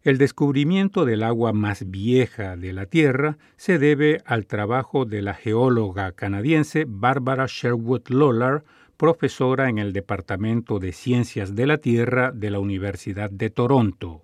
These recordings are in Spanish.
El descubrimiento del agua más vieja de la Tierra se debe al trabajo de la geóloga canadiense Barbara Sherwood Lollar, profesora en el Departamento de Ciencias de la Tierra de la Universidad de Toronto.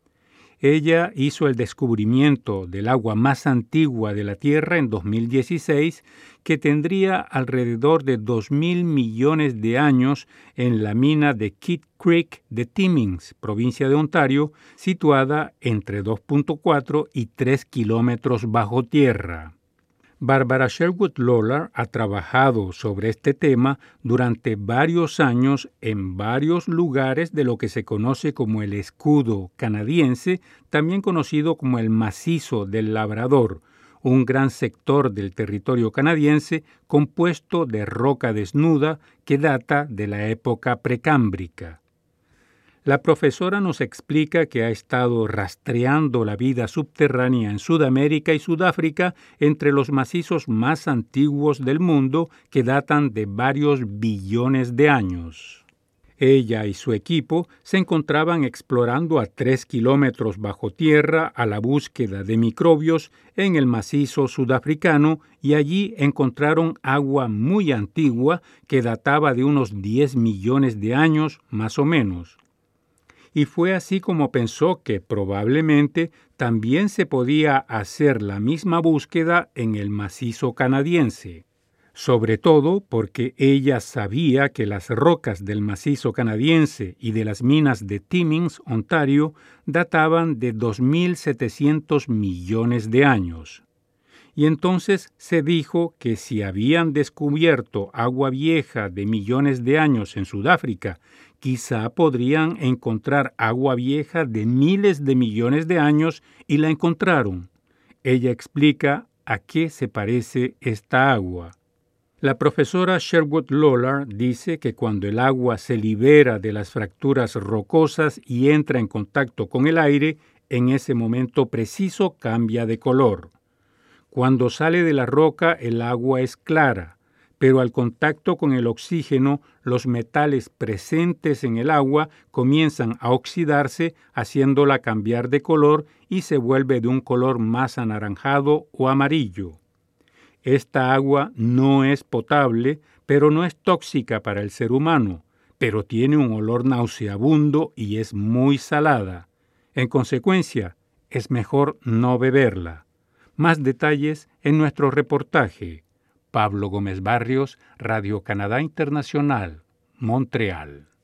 Ella hizo el descubrimiento del agua más antigua de la Tierra en 2016, que tendría alrededor de 2.000 millones de años en la mina de Kidd Creek de Timmins, provincia de Ontario, situada entre 2.4 y 3 kilómetros bajo tierra. Barbara Sherwood Lollar ha trabajado sobre este tema durante varios años en varios lugares de lo que se conoce como el escudo canadiense, también conocido como el macizo del Labrador, un gran sector del territorio canadiense compuesto de roca desnuda que data de la época precámbrica. La profesora nos explica que ha estado rastreando la vida subterránea en Sudamérica y Sudáfrica entre los macizos más antiguos del mundo que datan de varios billones de años. Ella y su equipo se encontraban explorando a 3 kilómetros bajo tierra a la búsqueda de microbios en el macizo sudafricano y allí encontraron agua muy antigua que databa de unos 10 millones de años más o menos. Y fue así como pensó que probablemente también se podía hacer la misma búsqueda en el macizo canadiense, sobre todo porque ella sabía que las rocas del macizo canadiense y de las minas de Timmins, Ontario, databan de 2.700 millones de años. Y entonces se dijo que si habían descubierto agua vieja de millones de años en Sudáfrica, quizá podrían encontrar agua vieja de miles de millones de años y la encontraron. Ella explica a qué se parece esta agua. La profesora Sherwood Lollar dice que cuando el agua se libera de las fracturas rocosas y entra en contacto con el aire, en ese momento preciso cambia de color. Cuando sale de la roca, el agua es clara, pero al contacto con el oxígeno, los metales presentes en el agua comienzan a oxidarse, haciéndola cambiar de color y se vuelve de un color más anaranjado o amarillo. Esta agua no es potable, pero no es tóxica para el ser humano, pero tiene un olor nauseabundo y es muy salada. En consecuencia, es mejor no beberla. Más detalles en nuestro reportaje. Pablo Gómez Barrios, Radio Canadá Internacional, Montreal.